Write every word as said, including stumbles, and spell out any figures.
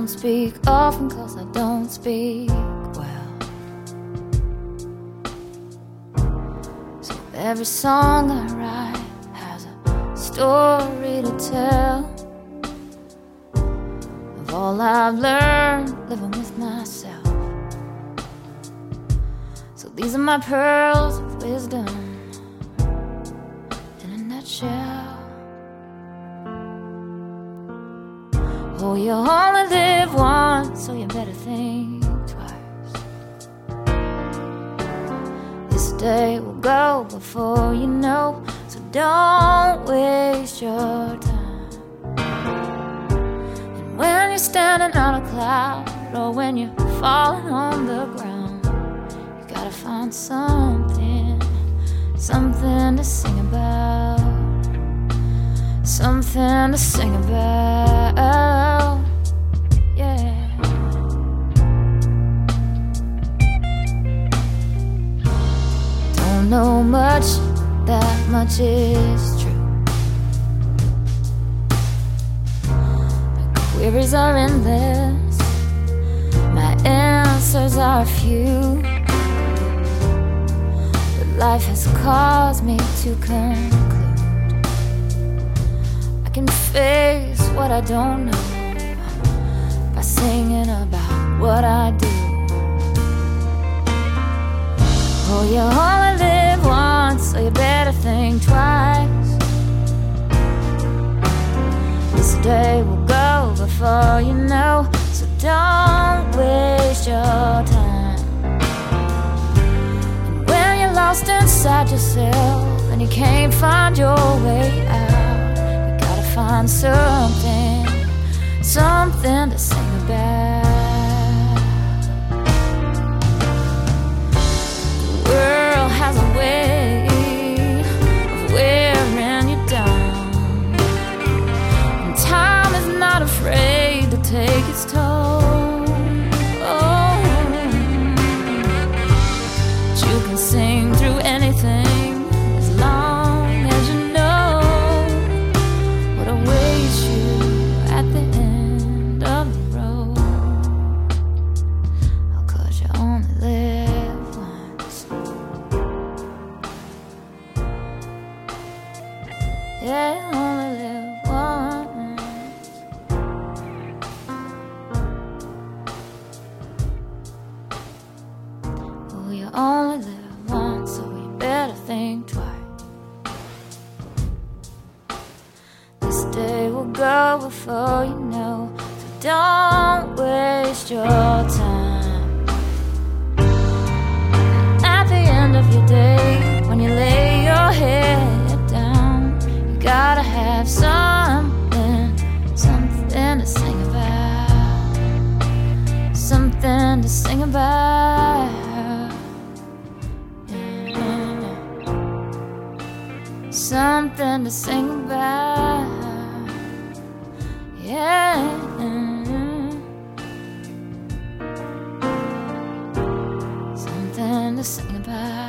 don't speak often, cause I don't speak well. So every song I write has a story to tell of all I've learned living with myself. So these are my pearls of wisdom in a nutshell. Oh, you only live once, so you better think twice. This day will go before you know, so don't waste your time. And when you're standing on a cloud, or when you're falling on the ground, you gotta find something, something to sing about, something to sing about, yeah. Don't know much, that much is true. My queries are endless, my answers are few, but life has caused me to conclude I can face what I don't know by singing about what I do. Oh, you only live once, so you better think twice. This day will go before you know, so don't waste your time. And when you're lost inside yourself and you can't find your way out, find something, something to sing about. The world has a way of wearing you down, and time is not afraid to take its toll. Oh, but you can sing through anything as long as you know at the end of the road. Oh, cause you only live once. Yeah, you only live once. Oh, you only live once, so you better think twice. Day will go before you know, so don't waste your time. At the end of your day, when you lay your head down, you gotta have something, something to sing about, something to sing about, yeah. Something to sing about, yeah. Something to sing about.